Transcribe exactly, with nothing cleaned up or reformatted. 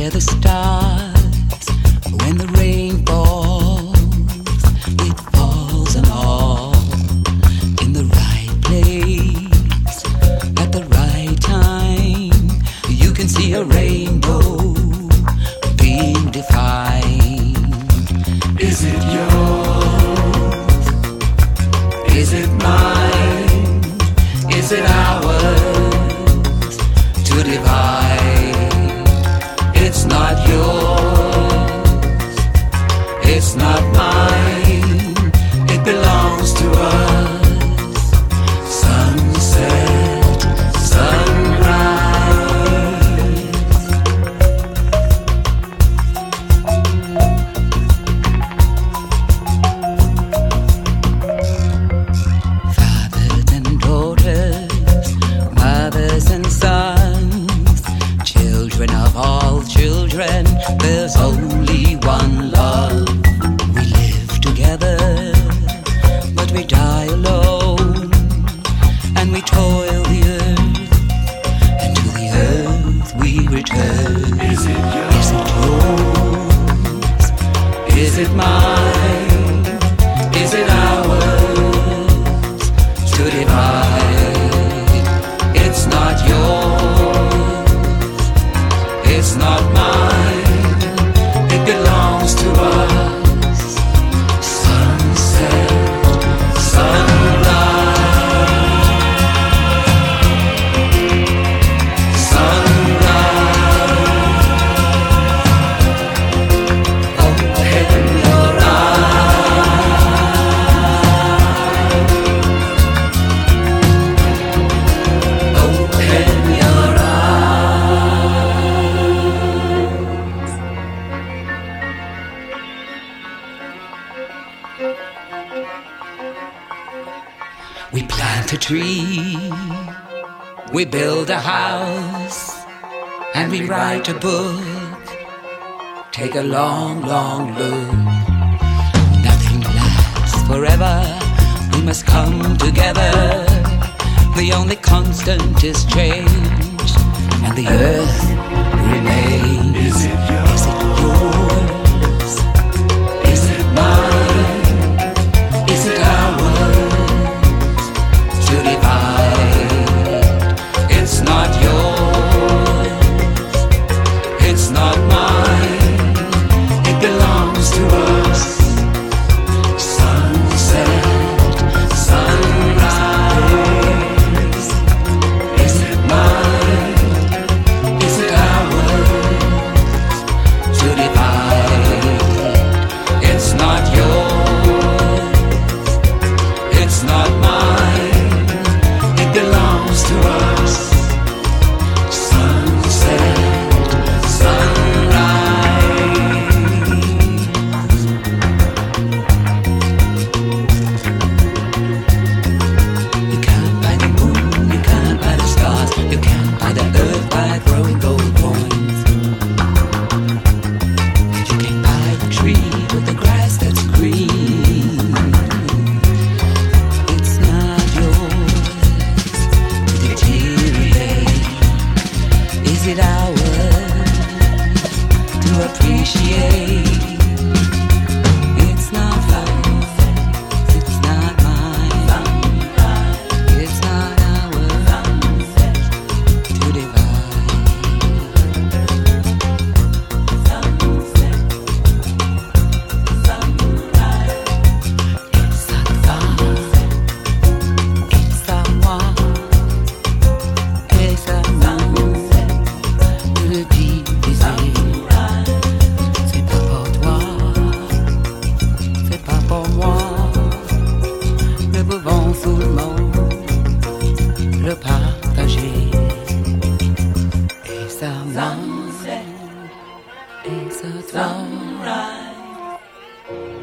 where the stars, when the rain falls, it falls on all in the right place at the right time. You can see a rainbow being defined. Is it yours? Is it mine? Is it ours to divide? It's not yours, it's not mine, it belongs to us. Sunset, sunrise. Fathers and daughters, mothers and sons, children of all children, there's only one love. We live together, but we die alone, and we toil the earth, and to the earth we return. Is it yours? Is it yours? Is it mine? Is it ours to divide? It's not yours, it's not mine, it belongs to us. Sunset, sunrise, sunrise. Open your eyes, open your eyes. We plant a tree, we build a house, and we write a book. Take a long, long look. Nothing lasts forever, we must come together. The only constant is change, and the earth remains. Is it yours? Is it yours? Is it mine? Is it ours to divide? It's not yours, it's not mine, it belongs to us. Sunset, sunrise. Is it mine? Is it ours to divide? It's not yours, it's not mine, it belongs to us. Sunset, sunrise. You can't buy the moon, you can't buy the stars, you can't buy the earth by throwing gold coins. And you can't buy the tree with the grass that's green. It's not yours to deteriorate. Is it ours to appreciate? It's not ours, it's not mine, it's not ours to divide. It's à toi, it's à moi, et ça nous de le diviser. C'est pas pour toi, c'est pas pour moi. Nous pouvons seulement le partager. Et ça nous, et ça toi.